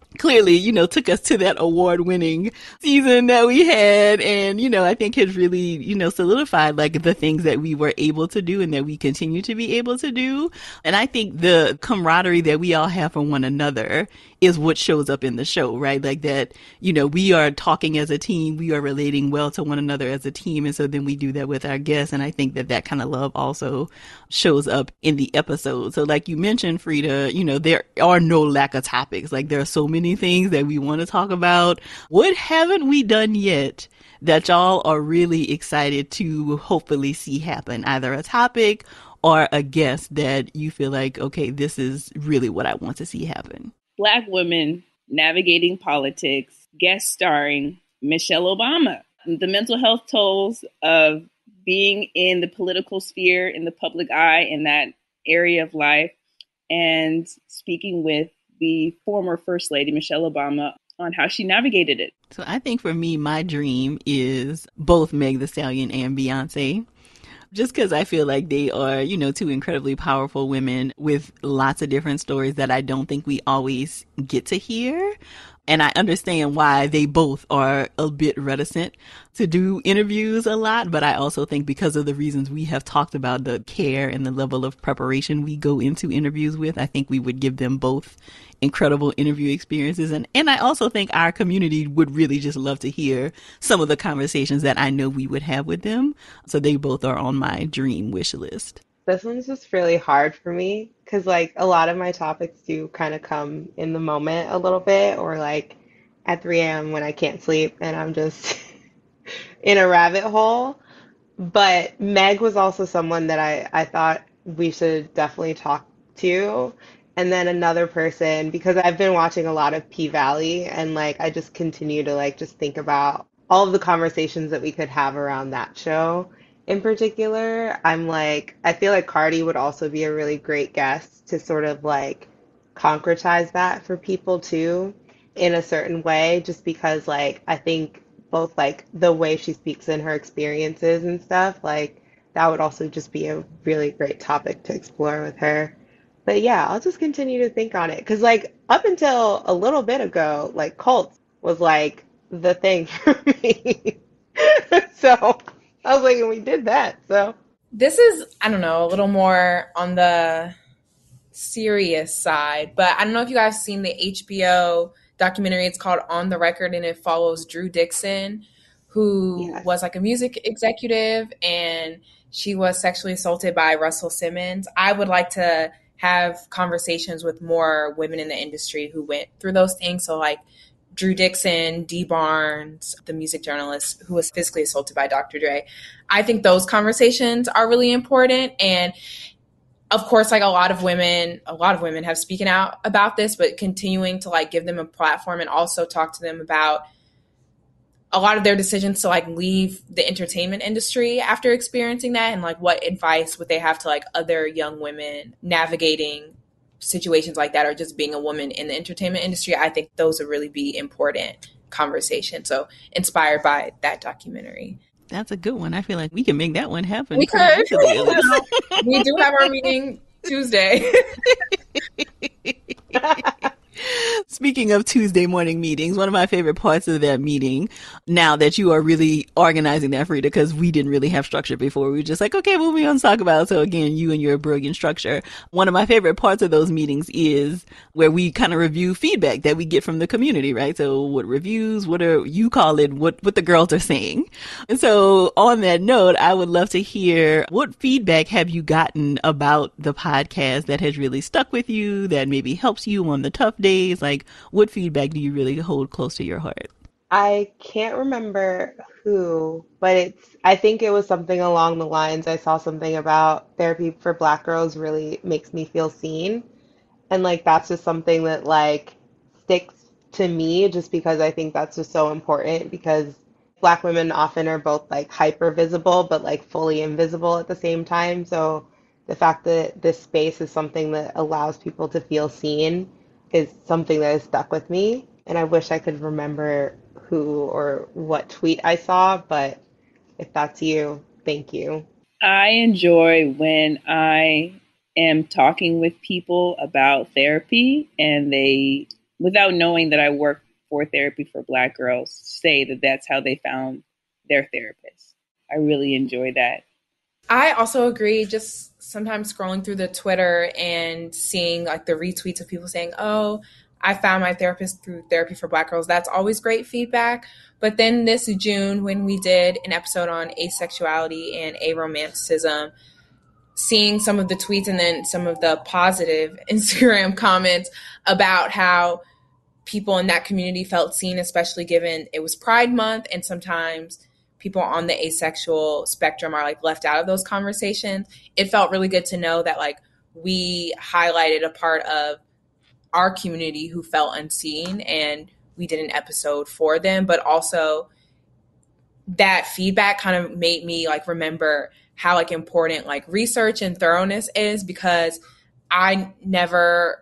clearly, took us to that award-winning season that we had. And, I think has really, solidified like the things that we were able to do and that we continue to be able to do. And I think the camaraderie that we all have for one another is what shows up in the show, right? Like that, we are talking as a team, we are relating well to one another as a team. And so then we do that with our guests. And I think that kind of love also shows up in the episode. So like you mentioned, Frida, there are no lack of topics. Like there are so many things that we want to talk about. What haven't we done yet that y'all are really excited to hopefully see happen? Either a topic or a guest that you feel like, okay, this is really what I want to see happen. Black women navigating politics, guest starring Michelle Obama. The mental health tolls of being in the political sphere, in the public eye, in that area of life, and speaking with the former First Lady, Michelle Obama, on how she navigated it. So I think for me, my dream is both Meg Thee Stallion and Beyonce. Just because I feel like they are, two incredibly powerful women with lots of different stories that I don't think we always get to hear. And I understand why they both are a bit reticent to do interviews a lot. But I also think because of the reasons we have talked about, the care and the level of preparation we go into interviews with, I think we would give them both incredible interview experiences. And I also think our community would really just love to hear some of the conversations that I know we would have with them. So they both are on my dream wish list. This one's just really hard for me because like a lot of my topics do kind of come in the moment a little bit, or like at 3 a.m. when I can't sleep and I'm just in a rabbit hole. But Meg was also someone that I thought we should definitely talk to. And then another person, because I've been watching a lot of P-Valley and like I just continue to like just think about all of the conversations that we could have around that show. In particular, I feel like Cardi would also be a really great guest to sort of like concretize that for people too, in a certain way, just because like I think both like the way she speaks in her experiences and stuff, like that would also just be a really great topic to explore with her. But yeah, I'll just continue to think on it because like up until a little bit ago, like cults was like the thing for me. So I was like, and we did that. So this is, I don't know, a little more on the serious side, but I don't know if you guys have seen the HBO documentary. It's called On the Record, and it follows Drew Dixon, who was like a music executive, and she was sexually assaulted by Russell Simmons. I would like to have conversations with more women in the industry who went through those things. So like Drew Dixon, Dee Barnes, the music journalist who was physically assaulted by Dr. Dre. I think those conversations are really important. And of course, like a lot of women have spoken out about this, but continuing to like give them a platform and also talk to them about a lot of their decisions to like leave the entertainment industry after experiencing that, and like what advice would they have to like other young women navigating situations like that, or just being a woman in the entertainment industry. I think those would really be important conversations. So inspired by that documentary. That's a good one. I feel like we can make that one happen. We could. We do have our meeting Tuesday. Speaking of Tuesday morning meetings, one of my favorite parts of that meeting, now that you are really organizing that, Frida, because we didn't really have structure before. We were just like, okay, what are we going to talk about? So again, you and your brilliant structure. One of my favorite parts of those meetings is where we kind of review feedback that we get from the community, right? So what reviews, what the girls are saying. And so on that note, I would love to hear, what feedback have you gotten about the podcast that has really stuck with you, that maybe helps you on the tough days? Like, what feedback do you really hold close to your heart? I can't remember who, but I think it was something along the lines, I saw something about therapy for Black girls really makes me feel seen. And like, that's just something that like sticks to me, just because I think that's just so important, because Black women often are both like hyper visible, but like fully invisible at the same time. So the fact that this space is something that allows people to feel seen is something that has stuck with me. And I wish I could remember who or what tweet I saw, but if that's you, thank you. I enjoy when I am talking with people about therapy and they without knowing that I work for Therapy for Black Girls, say that that's how they found their therapist. I really enjoy that. I also agree, just sometimes scrolling through the Twitter and seeing like the retweets of people saying, oh, I found my therapist through Therapy for Black Girls. That's always great feedback. But then this June, when we did an episode on asexuality and aromanticism, seeing some of the tweets and then some of the positive Instagram comments about how people in that community felt seen, especially given it was Pride Month, and sometimes people on the asexual spectrum are like left out of those conversations. It felt really good to know that like we highlighted a part of our community who felt unseen, and we did an episode for them. But also that feedback kind of made me like remember how like important like research and thoroughness is, because I never,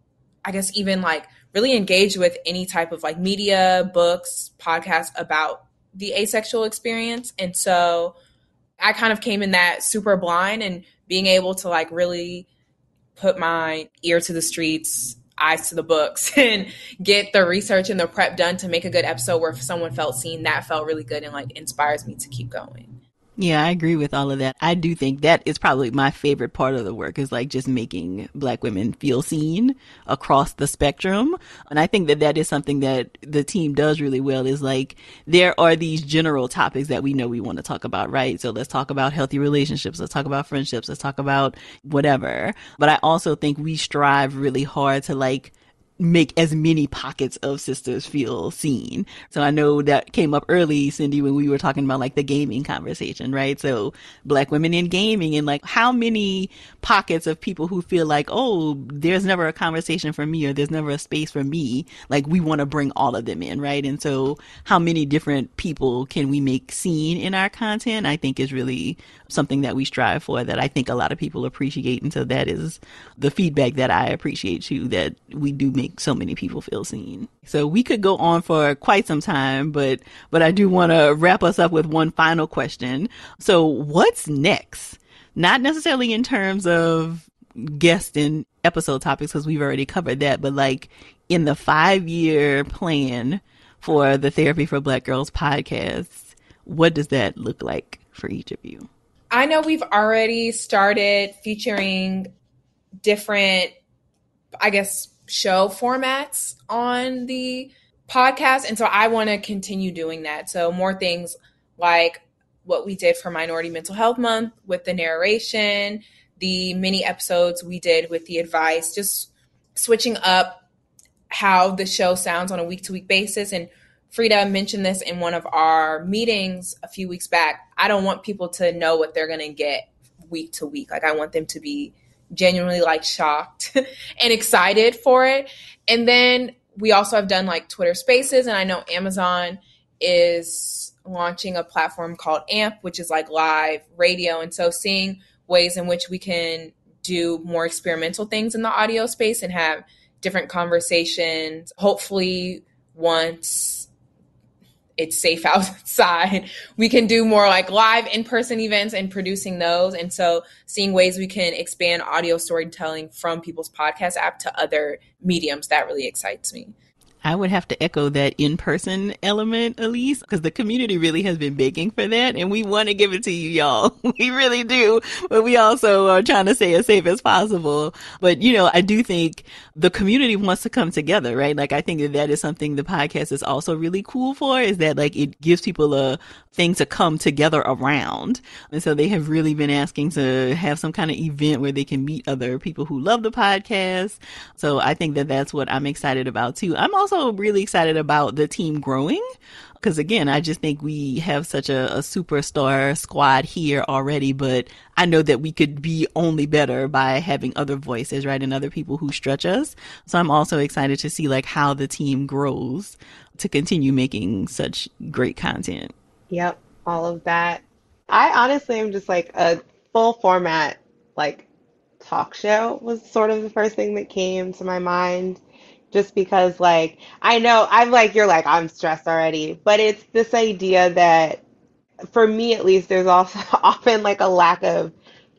I guess, even like really engaged with any type of like media, books, podcasts about the asexual experience. And so I kind of came in that super blind, and being able to like really put my ear to the streets, eyes to the books, and get the research and the prep done to make a good episode where if someone felt seen, that felt really good and like inspires me to keep going. Yeah, I agree with all of that. I do think that is probably my favorite part of the work, is like just making Black women feel seen across the spectrum. And I think that that is something that the team does really well, is like there are these general topics that we know we want to talk about, right? So let's talk about healthy relationships. Let's talk about friendships. Let's talk about whatever. But I also think we strive really hard to like make as many pockets of sisters feel seen. So I know that came up early, Cindy, when we were talking about like the gaming conversation, right? So Black women in gaming, and like how many pockets of people who feel like, oh, there's never a conversation for me, or there's never a space for me. Like we want to bring all of them in, right? And so how many different people can we make seen in our content, I think is really something that we strive for, that I think a lot of people appreciate. And so that is the feedback that I appreciate too, that we do make so many people feel seen. So we could go on for quite some time, but I do want to wrap us up with one final question. So what's next? Not necessarily in terms of guest and episode topics, because we've already covered that, but like in the 5-year plan for the Therapy for Black Girls podcast, what does that look like for each of you? I know we've already started featuring different, I guess, show formats on the podcast. And so I want to continue doing that. So more things like what we did for Minority Mental Health Month with the narration, the mini episodes we did with the advice, just switching up how the show sounds on a week-to-week basis. And Frida mentioned this in one of our meetings a few weeks back. I don't want people to know what they're going to get week to week. Like I want them to be genuinely like shocked and excited for it. And then we also have done like Twitter Spaces, and I know Amazon is launching a platform called AMP, which is like live radio. And so seeing ways in which we can do more experimental things in the audio space and have different conversations. Hopefully once it's safe outside, we can do more like live in-person events and producing those. And so seeing ways we can expand audio storytelling from people's podcast app to other mediums, that really excites me. I would have to echo that in-person element, Elise, because the community really has been begging for that, and we want to give it to you, y'all. We really do, but we also are trying to stay as safe as possible. But, you know, I do think the community wants to come together, right? Like, I think that that is something the podcast is also really cool for, is that, like, it gives people a thing to come together around. And so they have really been asking to have some kind of event where they can meet other people who love the podcast. So I think that that's what I'm excited about, too. I'm also really excited about the team growing, because again, I just think we have such a superstar squad here already, but I know that we could be only better by having other voices, right, and other people who stretch us. So I'm also excited to see like how the team grows to continue making such great content. Yep, all of that. I honestly am just like a full format like talk show was sort of the first thing that came to my mind. Just because, like, I know I'm like, you're like, I'm stressed already, but it's this idea that for me, at least, there's also often like a lack of like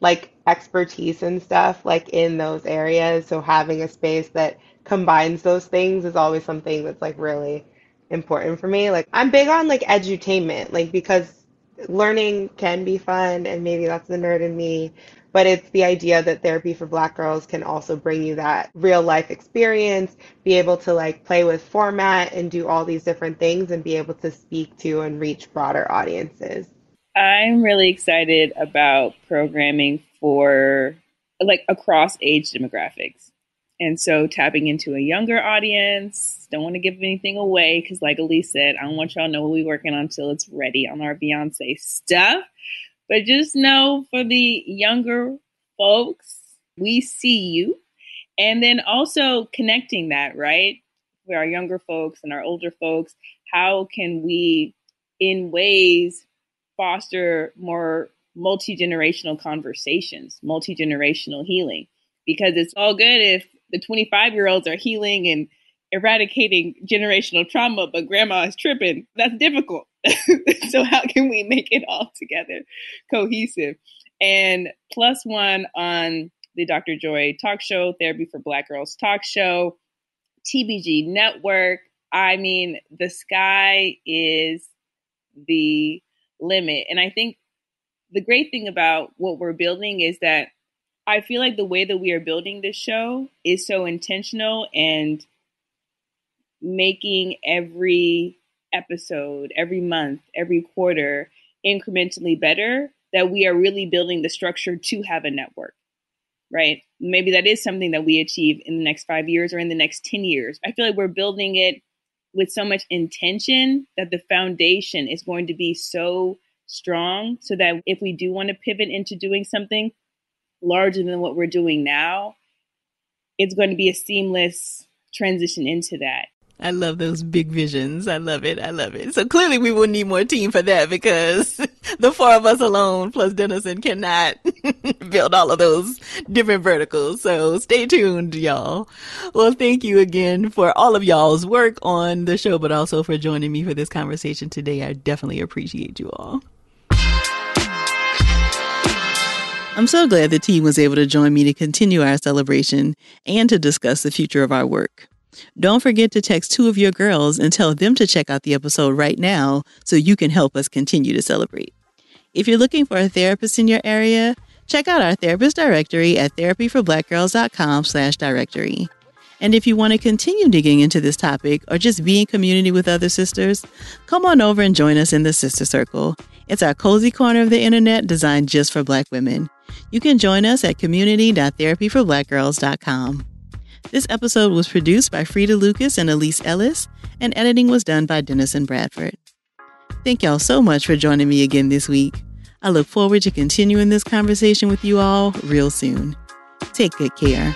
expertise and stuff like in those areas. So having a space that combines those things is always something that's like really important for me. Like I'm big on like edutainment, like because learning can be fun and maybe that's the nerd in me, but it's the idea that therapy for Black girls can also bring you that real life experience, be able to like play with format and do all these different things and be able to speak to and reach broader audiences. I'm really excited about programming for like across age demographics. And so tapping into a younger audience, don't want to give anything away because like Elise said, I don't want y'all to know what we're working on until it's ready on our Beyonce stuff. But just know for the younger folks, we see you. And then also connecting that, right? For our younger folks and our older folks, how can we in ways foster more multi-generational conversations, multi-generational healing? Because it's all good if the 25-year-olds are healing and eradicating generational trauma, but grandma is tripping. That's difficult. So how can we make it all together cohesive? And +1 on the Dr. Joy Talk Show, Therapy for Black Girls Talk Show, TBG Network. I mean, the sky is the limit. And I think the great thing about what we're building is that I feel like the way that we are building this show is so intentional and making every episode, every month, every quarter incrementally better, that we are really building the structure to have a network, right? Maybe that is something that we achieve in the next 5 years or in the next 10 years. I feel like we're building it with so much intention that the foundation is going to be so strong so that if we do want to pivot into doing something larger than what we're doing now, it's going to be a seamless transition into that. I love those big visions. I love it. I love it. So clearly we will need more team for that because the 4 of us alone plus Dennison cannot build all of those different verticals. So stay tuned, y'all. Well, thank you again for all of y'all's work on the show, but also for joining me for this conversation today. I definitely appreciate you all. I'm so glad the team was able to join me to continue our celebration and to discuss the future of our work. Don't forget to text 2 of your girls and tell them to check out the episode right now so you can help us continue to celebrate. If you're looking for a therapist in your area, check out our therapist directory at therapyforblackgirls.com/directory. And if you want to continue digging into this topic or just be in community with other sisters, come on over and join us in the Sister Circle. It's our cozy corner of the internet designed just for Black women. You can join us at community.therapyforblackgirls.com. This episode was produced by Frida Lucas and Elise Ellis, and editing was done by Dennison Bradford. Thank y'all so much for joining me again this week. I look forward to continuing this conversation with you all real soon. Take good care.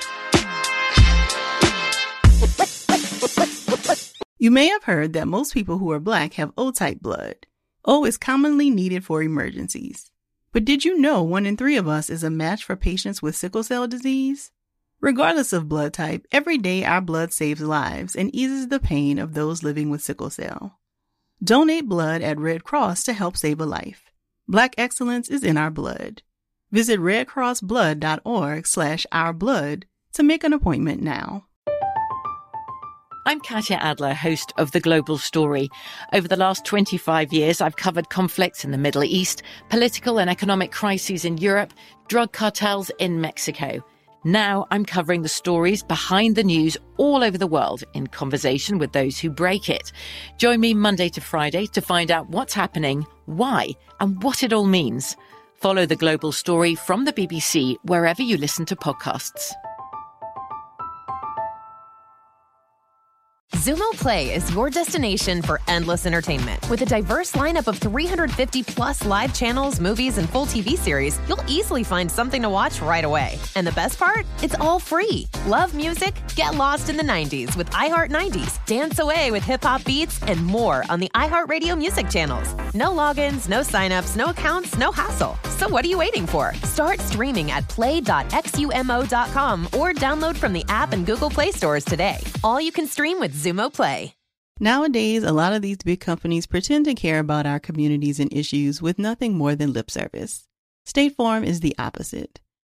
You may have heard that most people who are Black have O-type blood. O is commonly needed for emergencies. But did you know 1 in 3 of us is a match for patients with sickle cell disease? Regardless of blood type, every day our blood saves lives and eases the pain of those living with sickle cell. Donate blood at Red Cross to help save a life. Black excellence is in our blood. Visit redcrossblood.org/ourblood to make an appointment now. I'm Katya Adler, host of The Global Story. Over the last 25 years, I've covered conflicts in the Middle East, political and economic crises in Europe, drug cartels in Mexico. Now I'm covering the stories behind the news all over the world in conversation with those who break it. Join me Monday to Friday to find out what's happening, why, and what it all means. Follow The Global Story from the BBC wherever you listen to podcasts. Zumo Play is your destination for endless entertainment. With a diverse lineup of 350 plus live channels, movies, and full TV series, you'll easily find something to watch right away. And the best part? It's all free. Love music? Get lost in the 90s with iHeart 90s, dance away with hip-hop beats, and more on the iHeartRadio music channels. No logins, no signups, no accounts, no hassle. So what are you waiting for? Start streaming at play.xumo.com or download from the app and Google Play stores today. All you can stream with Zumo Play. Nowadays, a lot of these big companies pretend to care about our communities and issues with nothing more than lip service. State Farm is the opposite.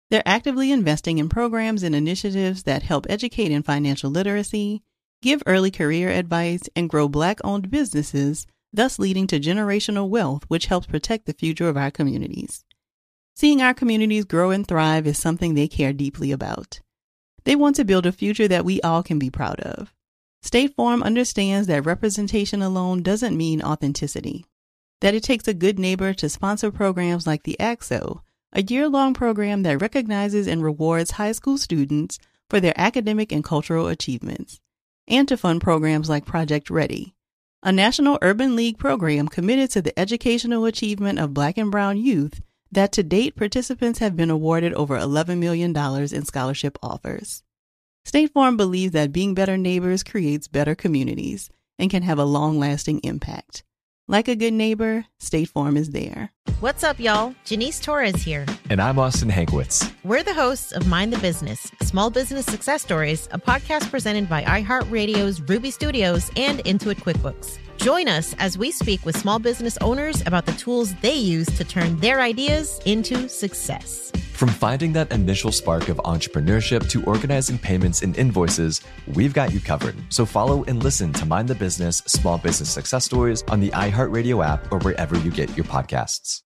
They're actively investing in programs and initiatives that help educate in financial literacy, give early career advice, and grow Black-owned businesses, thus leading to generational wealth, which helps protect the future of our communities. Seeing our communities grow and thrive is something they care deeply about. They want to build a future that we all can be proud of. State Farm understands that representation alone doesn't mean authenticity, that it takes a good neighbor to sponsor programs like the ACT-SO, a year-long program that recognizes and rewards high school students for their academic and cultural achievements, and to fund programs like Project Ready, a National Urban League program committed to the educational achievement of Black and Brown youth that to date participants have been awarded over $11 million in scholarship offers. State Farm believes that being better neighbors creates better communities and can have a long-lasting impact. Like a good neighbor, State Farm is there. What's up, y'all? Janice Torres here. And I'm Austin Hankwitz. We're the hosts of Mind the Business, Small Business Success Stories, a podcast presented by iHeartRadio's Ruby Studios and Intuit QuickBooks. Join us as we speak with small business owners about the tools they use to turn their ideas into success. From finding that initial spark of entrepreneurship to organizing payments and invoices, we've got you covered. So follow and listen to Mind the Business Small Business Success Stories on the iHeartRadio app or wherever you get your podcasts.